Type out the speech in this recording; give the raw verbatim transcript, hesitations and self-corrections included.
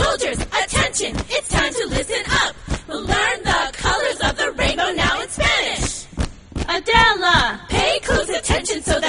Soldiers, attention, it's time to listen up. We'll learn the colors of the rainbow now in Spanish. Adela, pay close attention so that